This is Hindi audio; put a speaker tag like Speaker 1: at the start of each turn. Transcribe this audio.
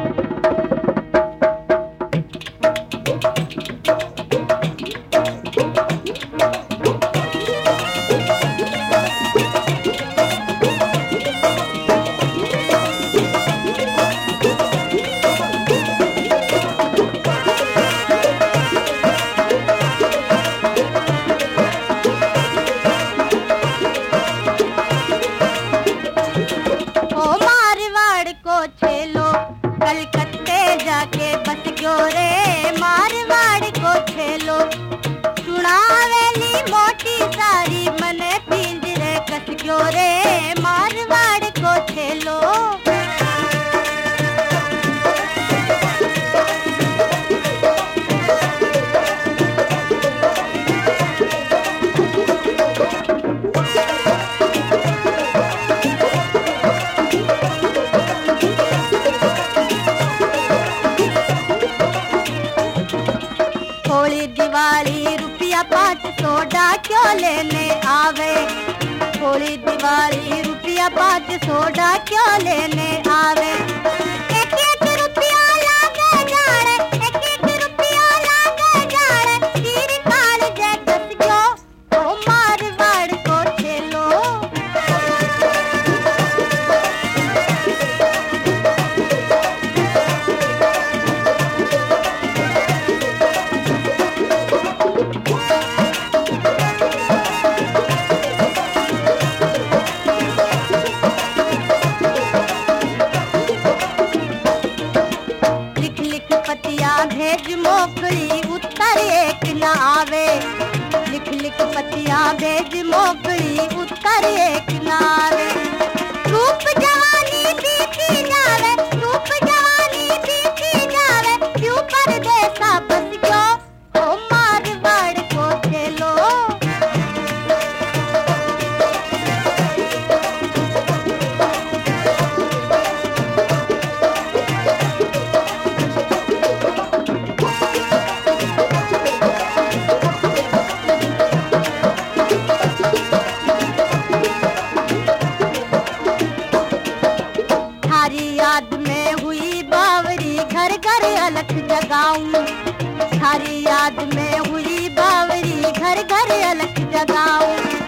Speaker 1: कलकत्ते जाके बस गयो रे, मारवाड़ को छेलो। सुनावेली मोटी सारी मने पिंजरे कस गयो रे, मारवाड़ को छेलो। होली दिवाली रुपया 500 डाक्यों लेने आवे। होली दिवाली रुपया 500 डाक्यों लेने आवे। एक एक रुपया लागे जाने, एक एक रुपया लागे जाने, तीर काल जे कस गयो, ओ मारवाड़ को छेलो। भेज मोकली उत्तर एक न आवे। लिख लिख पतिया भेज मोकली उत्तर एक न आवे। रूप जवानी बीती जावे, रूप जवानी बीती जावे, क्यों परदेसा बस गयो, ओ मारवाड़ को छेलो। थारी याद में हुई बावरी, घर घर अलख जगाऊं। थारी याद में हुई बावरी, घर घर अलख जगाऊं।